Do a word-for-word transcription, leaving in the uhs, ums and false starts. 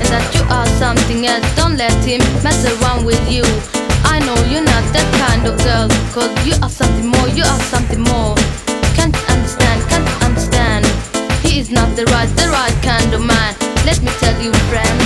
that you are something else. Don't let him mess around with you. I know you're not that kind of girl, cause you are something more, you are something more. Can't understand, can't understand. He is not the right, the right kind of man. Let me tell you, friend.